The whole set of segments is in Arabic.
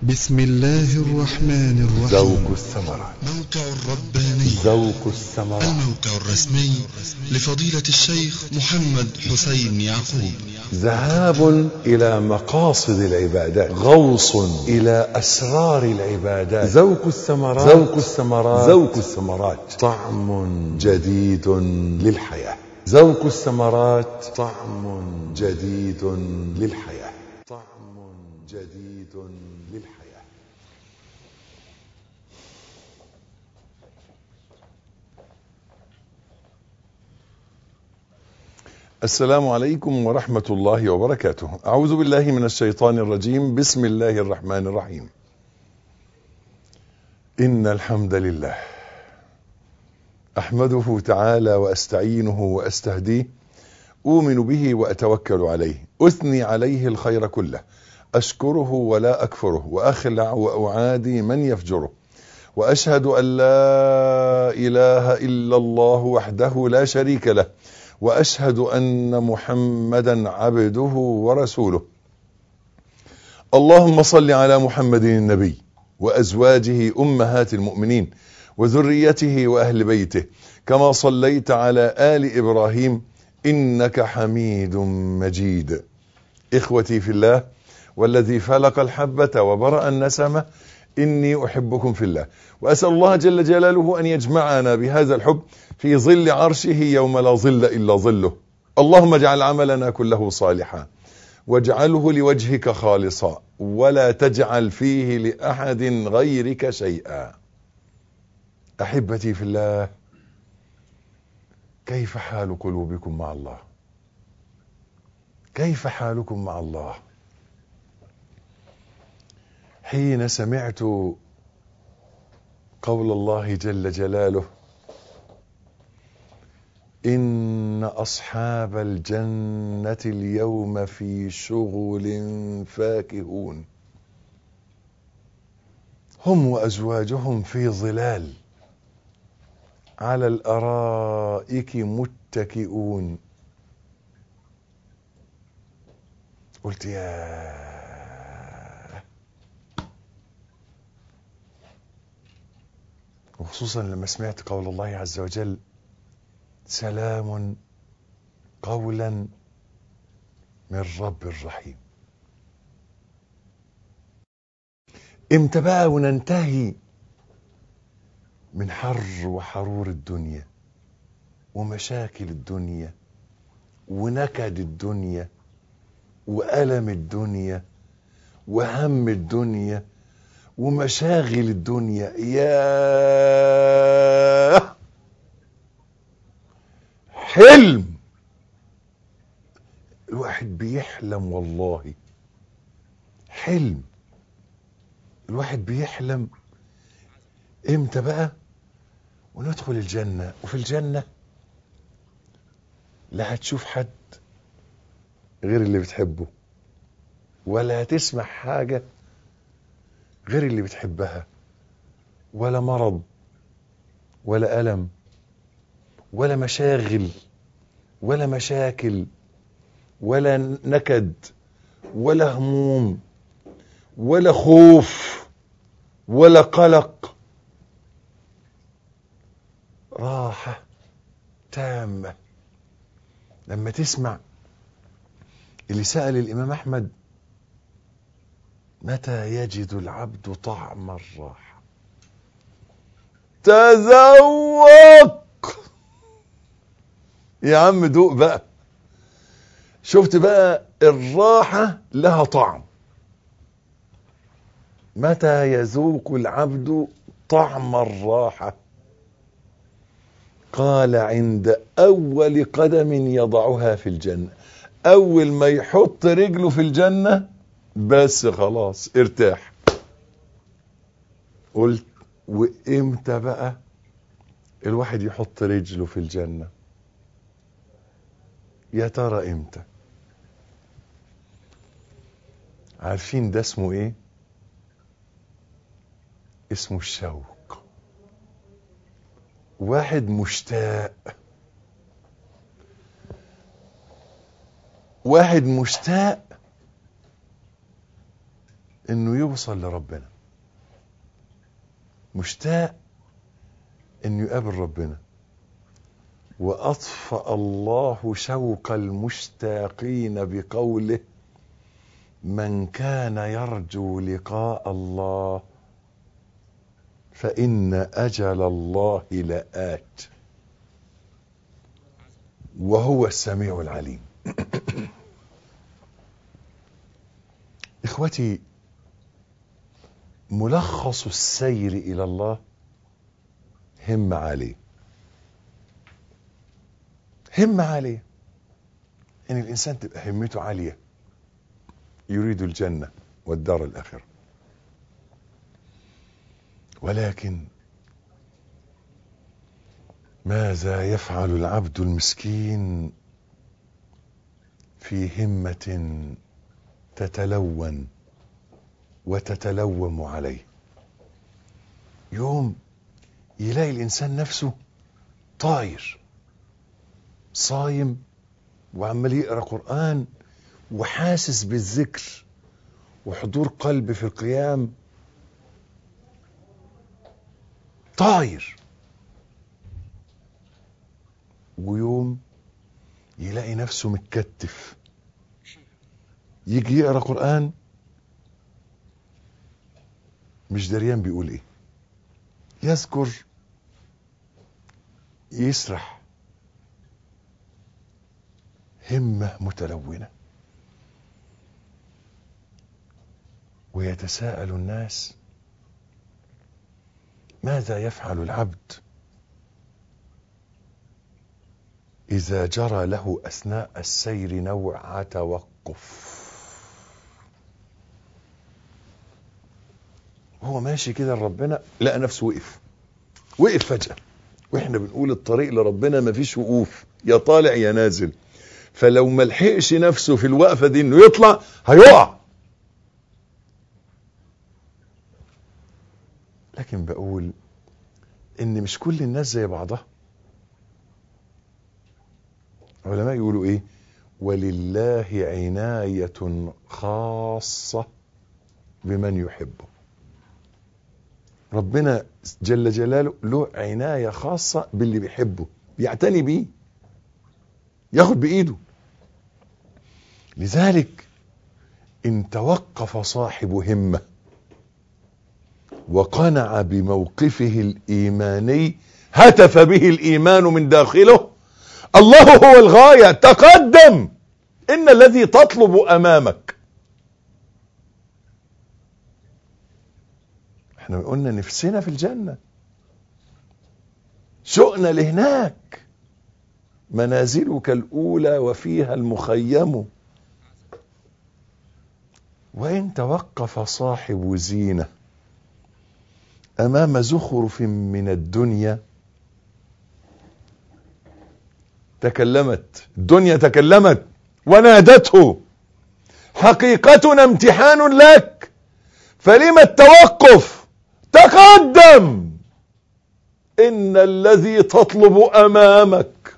بسم الله الرحمن الرحيم. ذوق الثمرات. موقع الرباني. ذوق الثمرات. الموقع الرسمي لفضيلة الشيخ محمد حسين يعقوب. ذهاب إلى مقاصد العبادات، غوص إلى أسرار العبادات. ذوق الثمرات. ذوق الثمرات. ذوق الثمرات، طعم جديد للحياة. ذوق الثمرات، طعم جديد للحياة. طعم جديد للحياة. السلام عليكم ورحمة الله وبركاته. أعوذ بالله من الشيطان الرجيم. بسم الله الرحمن الرحيم. إن الحمد لله أحمده تعالى وأستعينه وأستهديه، أؤمن به وأتوكل عليه، أثني عليه الخير كله، أشكره ولا أكفره، وأخلع وأعادي من يفجره، وأشهد أن لا إله إلا الله وحده لا شريك له، وأشهد أن محمدا عبده ورسوله. اللهم صل على محمد النبي وأزواجه أمهات المؤمنين وذريته وأهل بيته، كما صليت على آل إبراهيم إنك حميد مجيد. إخوتي في الله، والذي فلق الحبة وبرأ النسمة، إني أحبكم في الله، وأسأل الله جل جلاله أن يجمعنا بهذا الحب في ظل عرشه يوم لا ظل إلا ظله. اللهم اجعل عملنا كله صالحا، واجعله لوجهك خالصا، ولا تجعل فيه لأحد غيرك شيئا. أحبتي في الله، كيف حال قلوبكم مع الله؟ كيف حالكم مع الله؟ حين سمعت قول الله جل جلاله: إن أصحاب الجنة اليوم في شغل فاكهون، هم وأزواجهم في ظلال على الأرائك متكئون. قلت يا وخصوصا لما سمعت قول الله عز وجل: سلام قولا من رب رحيم. امتى بقى وننتهي من حر وحرور الدنيا ومشاكل الدنيا ونكد الدنيا وألم الدنيا وهم الدنيا ومشاغل الدنيا؟ يا حلم الواحد بيحلم، والله حلم الواحد بيحلم. امتى بقى وندخل الجنة؟ وفي الجنة لا هتشوف حد غير اللي بتحبه، ولا هتسمع حاجة غير اللي بتحبها، ولا مرض ولا ألم ولا مشاغل ولا مشاكل ولا نكد ولا هموم ولا خوف ولا قلق. راحة تامة. لما تسمع اللي سأل الإمام أحمد: متى يجد العبد طعم الراحة؟ تذوق يا عم، دوق بقى. شفت بقى الراحة لها طعم. متى يذوق العبد طعم الراحة؟ قال: عند أول قدم يضعها في الجنة. أول ما يحط رجله في الجنة بس خلاص ارتاح. قلت وإمتى بقى الواحد يحط رجله في الجنة؟ يا ترى إمتى؟ عارفين ده اسمه إيه؟ اسمه الشوق. واحد مشتاق، واحد مشتاق انه يوصل لربنا، مشتاق انه يقابل ربنا. واطفأ الله شوق المشتاقين بقوله: من كان يرجو لقاء الله فإن أجل الله لآت وهو السميع العليم. إخوتي، ملخص السير إلى الله همة عالية. همة عالية، إن الإنسان تبقى همته عالية، يريد الجنة والدار الآخرة. ولكن ماذا يفعل العبد المسكين في همة تتلون وتتلوم عليه؟ يوم يلاقي الإنسان نفسه طاير، صايم وعمال يقرأ قرآن وحاسس بالذكر وحضور قلب في القيام، طاير. ويوم يلاقي نفسه متكتف، يجي يقرأ قرآن مش دريان بيقول ايه، يذكر يسرح. همة متلونة. ويتساءل الناس: ماذا يفعل العبد إذا جرى له أثناء السير نوع توقف؟ هو ماشي كده لربنا، لقى نفسه وقف فجأة. واحنا بنقول الطريق لربنا مفيش وقوف، يا طالع يا نازل. فلو ملحقش نفسه في الوقفة دي انه يطلع، هيقع. لكن بقول ان مش كل الناس زي بعضها. علماء يقولوا ايه؟ ولله عناية خاصة بمن يحبه. ربنا جل جلاله له عناية خاصة باللي بيحبه، بيعتني بيه، ياخد بإيده. لذلك إن توقف صاحب همة وقنع بموقفه الإيماني، هتف به الإيمان من داخله: الله هو الغاية، تقدم، إن الذي تطلب أمامك. احنا قلنا نفسنا في الجنة، شؤنا لهناك، منازلك الأولى وفيها المخيم. وإن توقف صاحب زينة أمام زخرف من الدنيا، الدنيا تكلمت ونادته: حقيقتنا امتحان لك، فلما التوقف؟ تقدم، إن الذي تطلب أمامك.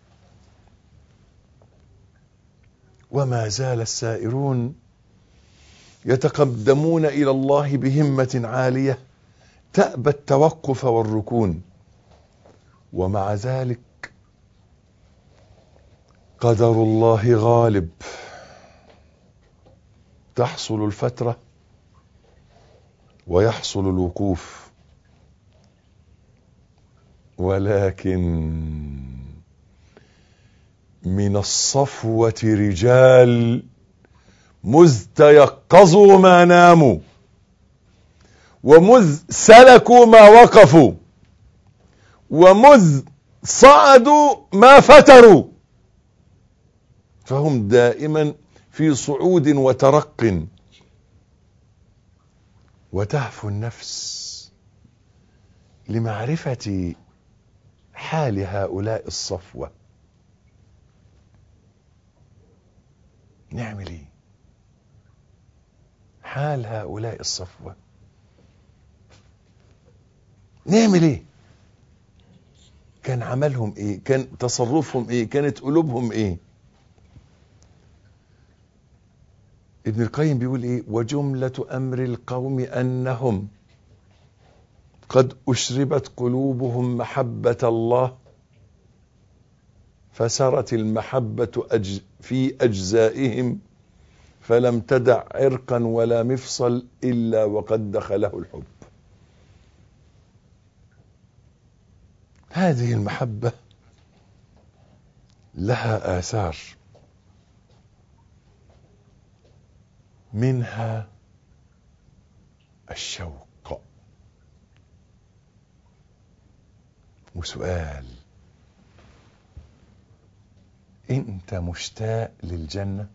وما زال السائرون يتقدمون إلى الله بهمة عالية تأبى التوقف والركون. ومع ذلك قدر الله غالب، تحصل الفترة ويحصل الوقوف. ولكن من الصفوة رجال مذ تيقظوا ما ناموا، ومذ سلكوا ما وقفوا، ومذ صعدوا ما فتروا، فهم دائما في صعود وترق. وتهفو النفس لمعرفة حال هؤلاء الصفوة. نعمل ايه حال هؤلاء الصفوة؟ نعمل ايه؟ كان عملهم ايه؟ كان تصرفهم ايه؟ كانت قلوبهم ايه؟ ابن القيم بيقول ايه؟ وجملة امر القوم انهم قد اشربت قلوبهم محبة الله فسرت المحبة في اجزائهم فلم تدع عرقا ولا مفصل الا وقد دخله الحب. هذه المحبة لها آثار، منها الشوق. وسؤال: انت مشتاق للجنة؟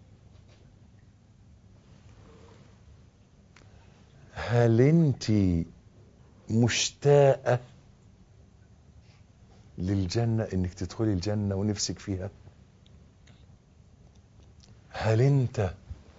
هل انت مشتاقة للجنة، انك تدخلي الجنة ونفسك فيها؟ هل انت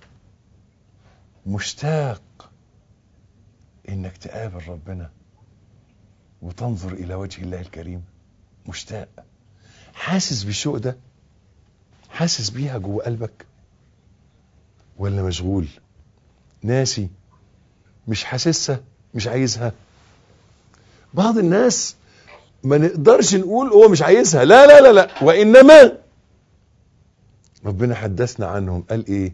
مشتاق انك تقابل ربنا وتنظر الى وجه الله الكريم؟ مشتاق؟ حاسس بالشوق ده؟ حاسس بيها جوه قلبك؟ ولا مشغول ناسي مش حاسسها مش عايزها؟ بعض الناس ما نقدرش نقول هو مش عايزها، لا لا لا لا، وإنما ربنا حدثنا عنهم قال ايه؟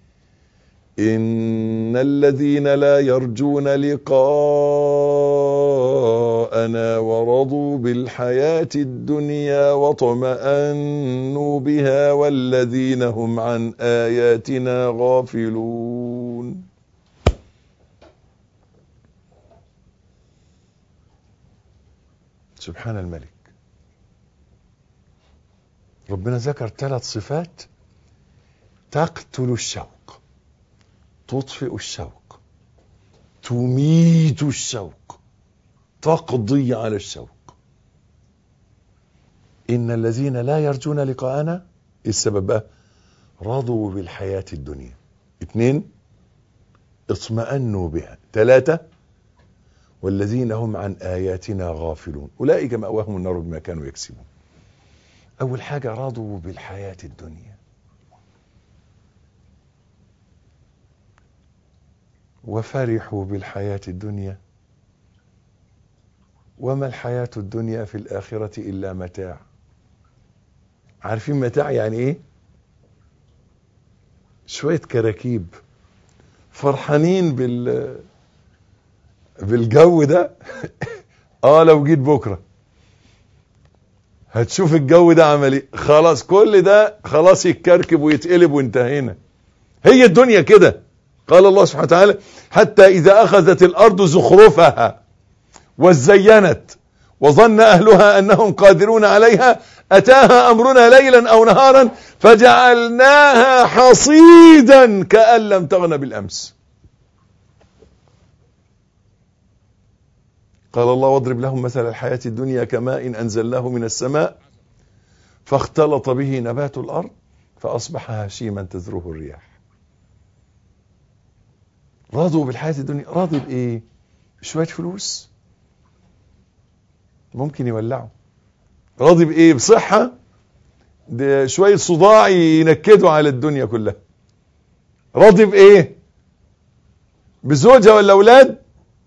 إن الذين لا يرجون لقاءنا ورضوا بالحياة الدنيا واطمأنوا بها والذين هم عن آياتنا غافلون. سبحان الملك. ربنا ذكر 3 صفات تقتل الشوق، تطفئ الشوق، تميت الشوق، تقضي على الشوق. إن الذين لا يرجون لقاءنا، إيه السبب بقى؟ رضوا بالحياة الدنيا. 2 اطمأنوا بها. 3 والذين هم عن آياتنا غافلون أولئك مأواهم النار بما كانوا يكسبون. أول حاجة رضوا بالحياة الدنيا، وفرحوا بالحياة الدنيا، وما الحياة الدنيا في الآخرة إلا متاع. عارفين متاع يعني إيه؟ شوية كراكيب فرحانين بالجو ده. لو جيت بكرة هتشوف الجو ده عمل ايه. خلاص كل ده خلاص يتكركب ويتقلب وانتهينا. هي الدنيا كده. قال الله سبحانه وتعالى: حتى إذا أخذت الأرض زخرفها وزينت وظن أهلها أنهم قادرون عليها أتاها أمرنا ليلا أو نهارا فجعلناها حصيدا كأن لم تغن بالأمس. قال الله: واضرب لهم مثل الحياة الدنيا كماء أنزلناه من السماء فاختلط به نبات الأرض فأصبح هشيما تذروه الرياح. راضوا بالحياة الدنيا. راضي بإيه؟ شوية فلوس ممكن يولعوا. راضي بإيه؟ بصحة، ده شوية صداع ينكدوا على الدنيا كلها. راضي بإيه؟ بزوجة ولا أولاد؟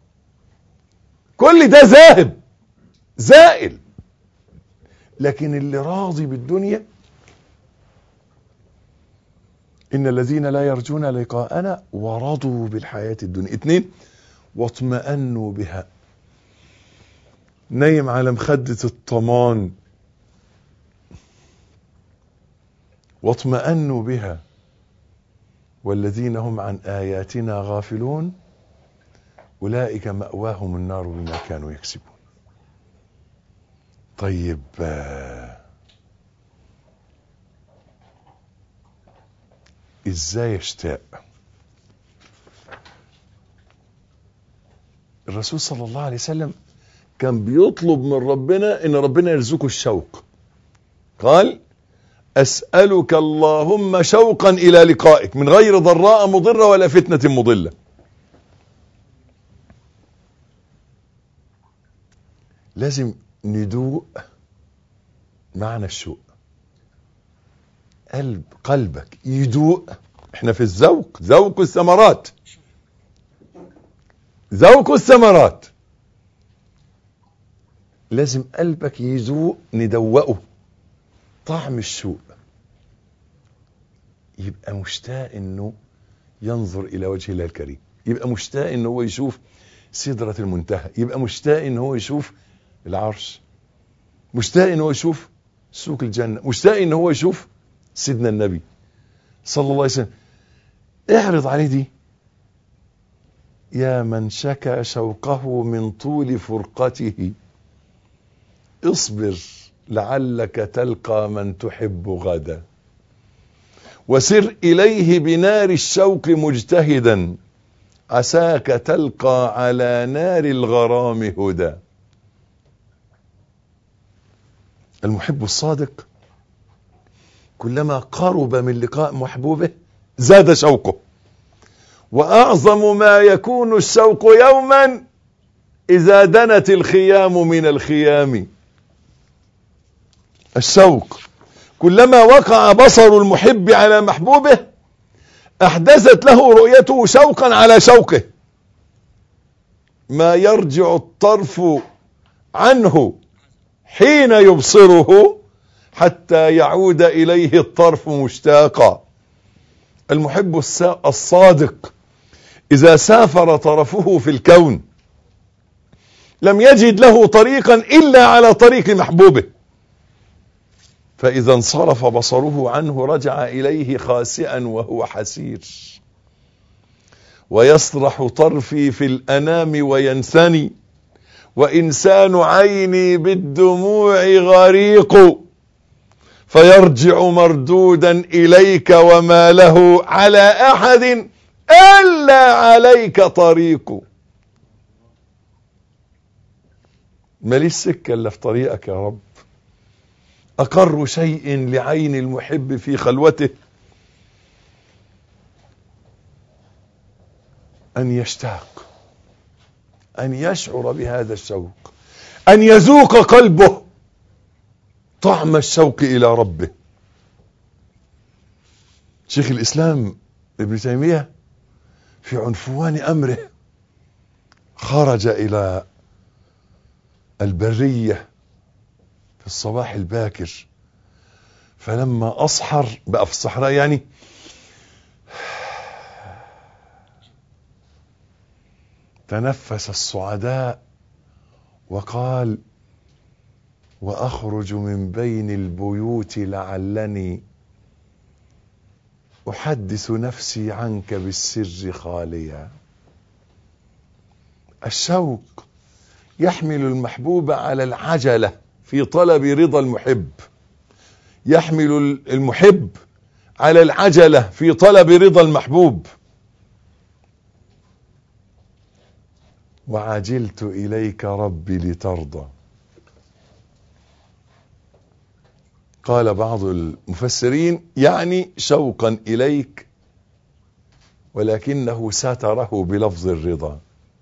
كل ده ذاهب زائل. لكن اللي راضي بالدنيا: إن الذين لا يرجون لقاءنا ورضوا بالحياة الدنيا. 2 واطمأنوا بها. نايم على مخدة الطمان واطمأنوا بها والذين هم عن آياتنا غافلون أولئك مأواهم النار بما كانوا يكسبون. طيب ازاي اشتاق؟ الرسول صلى الله عليه وسلم كان بيطلب من ربنا ان ربنا يرزقه الشوق. قال: أسألك اللهم شوقا إلى لقائك من غير ضراء مضرة ولا فتنة مضلة. لازم ندوق معنى الشوق. قلبك يدوق احنا في الذوق، ذوق الثمرات، ذوق الثمرات. لازم قلبك يذوق، ندوقه طعم الشوق، يبقى مشتاق انه ينظر الى وجه الله الكريم، يبقى مشتاق انه هو يشوف سدرة المنتهى، يبقى مشتاق انه هو يشوف العرش، مشتاق انه هو يشوف سوق الجنة، مشتاق انه هو يشوف سيدنا النبي صلى الله عليه وسلم. اعرض عليه دي. يا من شكى شوقه من طول فرقته، اصبر لعلك تلقى من تحب غدا، وسر إليه بنار الشوق مجتهدا، عساك تلقى على نار الغرام هدى. المحب الصادق كلما قرب من لقاء محبوبه زاد شوقه، وأعظم ما يكون الشوق يوما إذا دنت الخيام من الخيام. الشوق كلما وقع بصر المحب على محبوبه أحدثت له رؤيته شوقا على شوقه، ما يرجع الطرف عنه حين يبصره حتى يعود إليه الطرف مشتاقا. المحب الصادق إذا سافر طرفه في الكون لم يجد له طريقا إلا على طريق محبوبه، فإذا انصرف بصره عنه رجع إليه خاسئا وهو حسير. ويسرح طرفي في الأنام وينثني، وإنسان عيني بالدموع غريق، فيرجع مردودا إليك وما له على أحد إلا عليك طريق. ماليش سكة إلا في طريقك يا رب. أقر شيء لعين المحب في خلوته أن يشتاق، أن يشعر بهذا الشوق، أن يذوق قلبه طعم الشوق إلى ربه. شيخ الإسلام ابن تيمية في عنفوان أمره خرج إلى البرية في الصباح الباكر، فلما أصحر بقى في الصحراء يعني، تنفس الصعداء وقال: وأخرج من بين البيوت لعلني أحدث نفسي عنك بالسر خاليا. الشوق يحمل المحبوب على العجلة في طلب رضا المحب، يحمل المحب على العجلة في طلب رضا المحبوب. وعجلت إليك ربي لترضى. قال بعض المفسرين يعني شوقا إليك، ولكنه ستره بلفظ الرضا.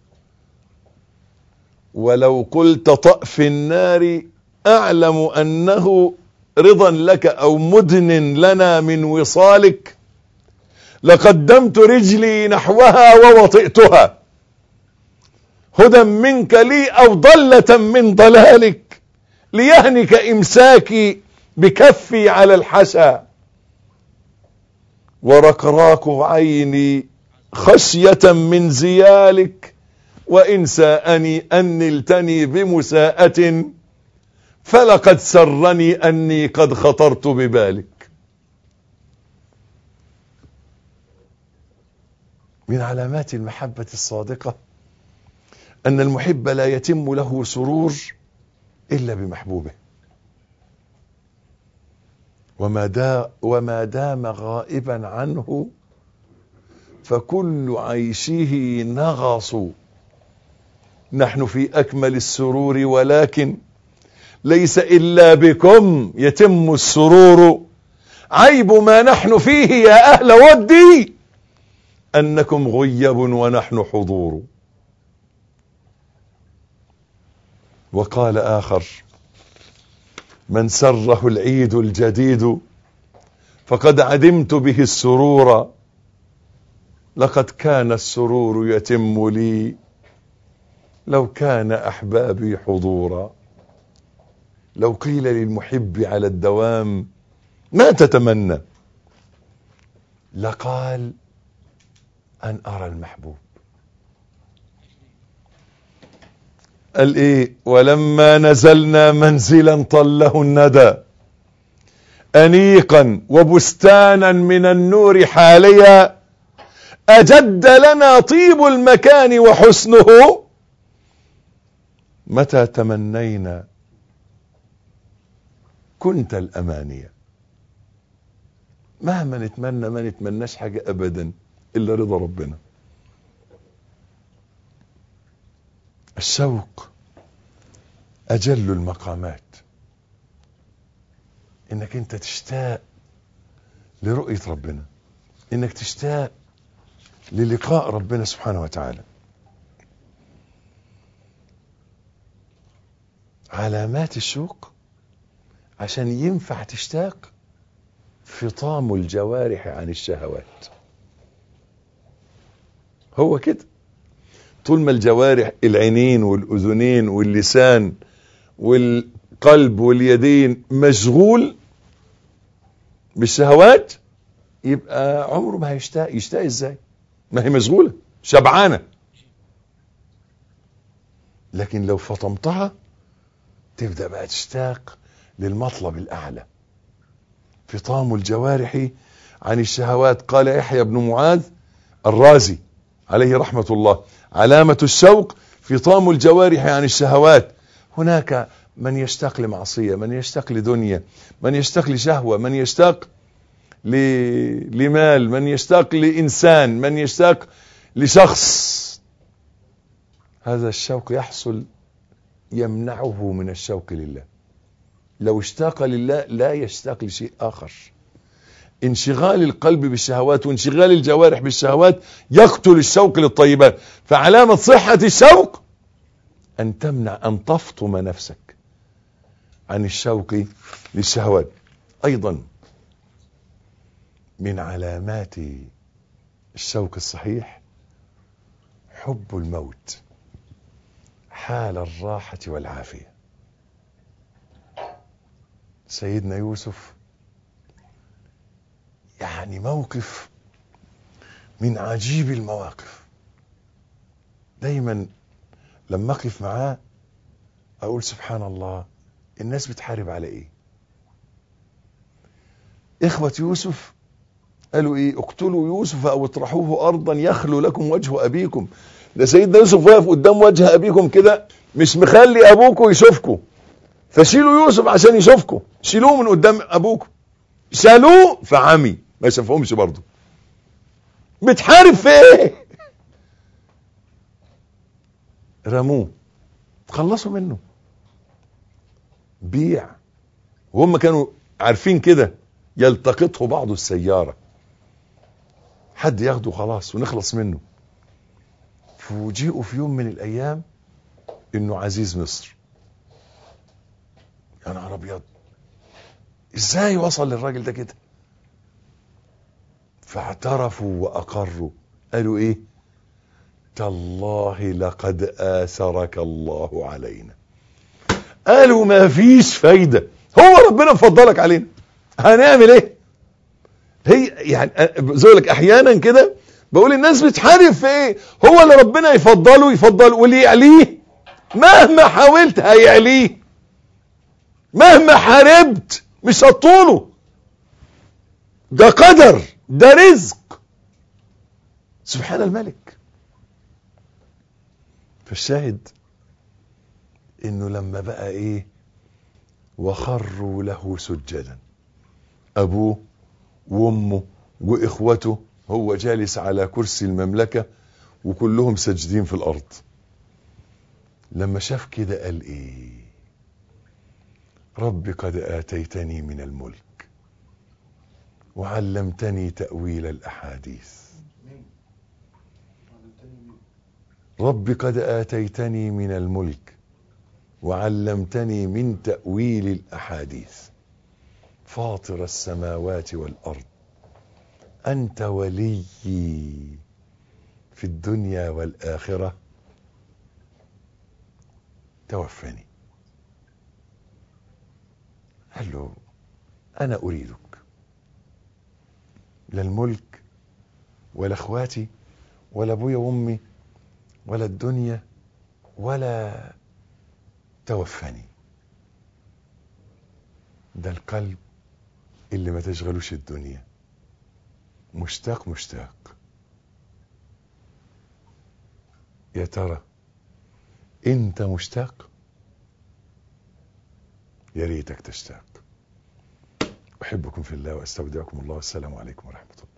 ولو قلت طأ في النار أعلم أنه رضا لك أو مدن لنا من وصالك، لقدمت رجلي نحوها ووطئتها، هدى منك لي أو ضلة من ضلالك، ليهنك إمساكي بكفي على الحشا، ورقراق عيني خشية من زيالك، وإن ساءني أن نلتني بمساءة، فلقد سرني أني قد خطرت ببالك. من علامات المحبة الصادقة أن المحب لا يتم له سرور إلا بمحبوبه، وما دام غائبا عنه فكل عيشه نغص. نحن في أكمل السرور ولكن ليس إلا بكم يتم السرور، عيب ما نحن فيه يا أهل ودي أنكم غيب ونحن حضور. وقال آخر: من سره العيد الجديد فقد عدمت به السرور، لقد كان السرور يتم لي لو كان أحبابي حضورا. لو قيل للمحب على الدوام ما تتمنى لقال أن أرى المحبوب. قال إيه؟ ولما نزلنا منزلا طله الندى أنيقا وبستانا من النور حاليا أجد لنا طيب المكان وحسنه متى تمنينا كنت الأمانية. مهما نتمنى ما نتمناش حاجة أبدا إلا رضا ربنا. الشوق أجل المقامات، إنك أنت تشتاق لرؤية ربنا، إنك تشتاق للقاء ربنا سبحانه وتعالى. علامات الشوق عشان ينفع تشتاق فطام الجوارح عن الشهوات. هو كده، طول ما الجوارح العينين والأذنين واللسان والقلب واليدين مشغول بالشهوات يبقى عمره ما هيشتاق. يشتاق ازاي؟ ما هي مشغولة شبعانة. لكن لو فطمتها تبدأ بقى تشتاق للمطلب الأعلى. فطام الجوارح عن الشهوات. قال يحيى بن معاذ الرازي عليه رحمة الله: علامة الشوق فطام الجوارح عن الشهوات. هناك من يشتاق لمعصية، من يشتاق لدنيا، من يشتاق لشهوة، من يشتاق لمال، من يشتاق لإنسان، من يشتاق لشخص. هذا الشوق يحصل يمنعه من الشوق لله. لو اشتاق لله لا يشتاق لشيء آخر. انشغال القلب بالشهوات وانشغال الجوارح بالشهوات يقتل الشوق للطيبات. فعلامة صحة الشوق أن تمنع، أن تفطم نفسك عن الشوق للشهوات. أيضا من علامات الشوق الصحيح حب الموت حال الراحة والعافية. سيدنا يوسف يعني موقف من عجيب المواقف. دايما لما اقف معاه اقول سبحان الله، الناس بتحارب على ايه؟ اخوة يوسف قالوا ايه؟ اقتلوا يوسف او اطرحوه ارضا يخلو لكم وجه ابيكم. ده سيدنا يوسف واقف قدام وجه ابيكم كده، مش مخلي ابوكم يشوفكم، فشيلوا يوسف عشان يشوفكم. شيلوه من قدام ابوكم. شالوه فعمي، ما شافهمش برضه. بتحارب في ايه؟ رموه، تخلصوا منه، بيع. وهم كانوا عارفين كده، يلتقطه بعض السيارة، حد ياخده خلاص ونخلص منه. فوجئوا في يوم من الايام انه عزيز مصر. يا نهار ابيض، ازاي وصل للراجل ده كده؟ فاعترفوا واقروا. قالوا ايه؟ تالله لقد آثرك الله علينا. قالوا ما فيش فايدة، هو ربنا فضلك علينا، هنعمل ايه؟ هي يعني زولك احيانا كده بقول الناس بتحارب في ايه؟ هو اللي ربنا يفضله واللي يعليه مهما حاولت هيعليه، مهما حاربت مش هتطوله. ده قدر، ده رزق، سبحان الملك. فالشاهد انه لما بقى ايه؟ وخروا له سجدا. ابوه وامه واخوته، هو جالس على كرسي المملكة وكلهم ساجدين في الارض. لما شاف كده قال ايه؟ رب قد آتيتني من الملك وعلمتني تأويل الأحاديث. رب قد آتيتني من الملك وعلمتني من تأويل الأحاديث فاطر السماوات والأرض أنت وليي في الدنيا والآخرة توفني. قال له أنا أريدك، لا الملك ولا اخواتي ولا ابويا وامي ولا الدنيا ولا توفني. ده القلب اللي ما تشغلوش الدنيا، مشتاق مشتاق. يا ترى انت مشتاق؟ يا ريتك تشتاق. احبكم في الله واستودعكم الله، والسلام عليكم ورحمة الله.